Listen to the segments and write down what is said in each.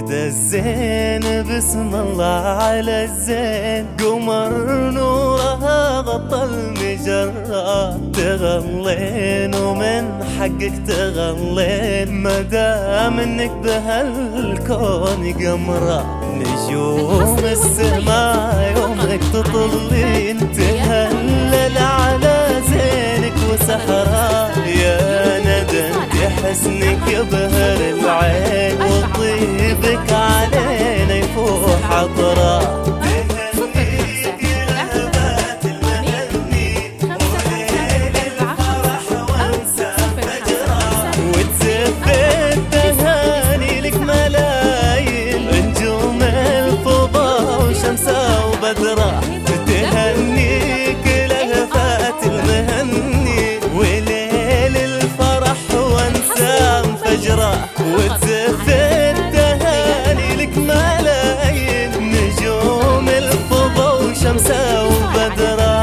ندى الزين بسم الله على الزين، قمر نورها غطى المجرة، تغلين ومن حقك تغلين مدام انك بهالكون قمرة. نجوم السماء يومك تطلين، تهلل على زينك وسحرة، يا ندى انت حسنك يبهر العين، وطيبك علينا يفوح عطرة. تهنيك لهفات المهني، وليل الفرح وانسام فجره، وتزف التهاني لك ملايين، نجوم الفضا وشمسه وبدره.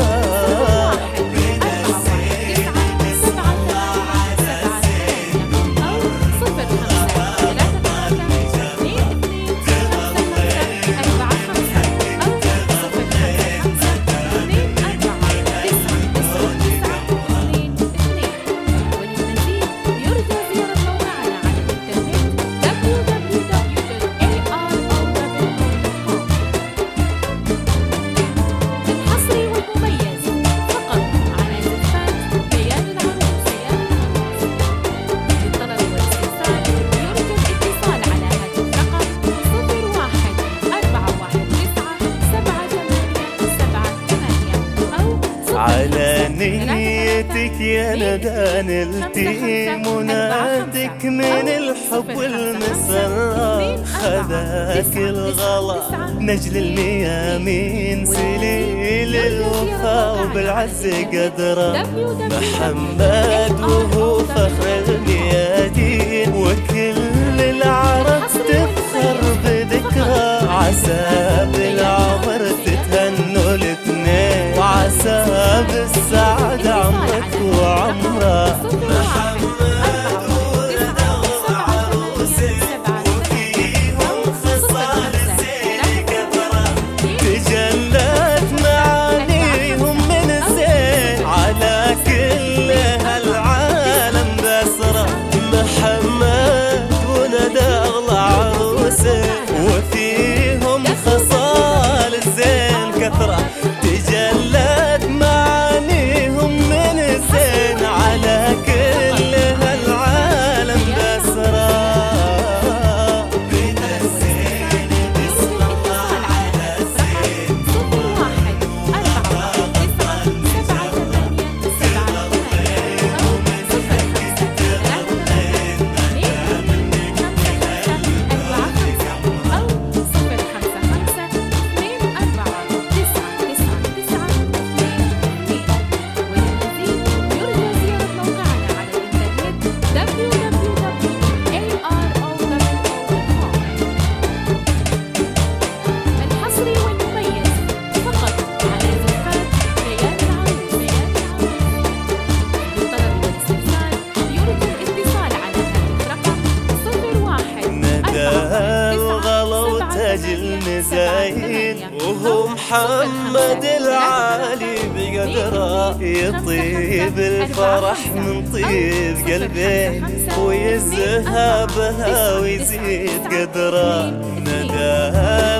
على نيتك يا ندى نلتي منادك من الحب والمسرة، خذاك الغلا نجل الميامين، سليل الوفا وبالعز قدره، محمد وهو فخر الميادين، وكل العرب تفخر بذكره، عسى بالعمر تتهنوا الاثنين، وعسى بالسعادة عمرك وعمره. محمد وندى وعروسك وفيهم خصال الزين كثرة، تجلت معانيهم من الزين على كل هالعالم بسرة. محمد وندى أغلى عروسك وفيهم خصال الزين كثرة، تجلت معانيهم من الزين على كل هالعالم بسرة. بين الزين بسم الله على الزين، المزايد وهو محمد العالي بقدره، يطيب الفرح من طيب قلبي، ويزهى بها ويزيد قدره. ندى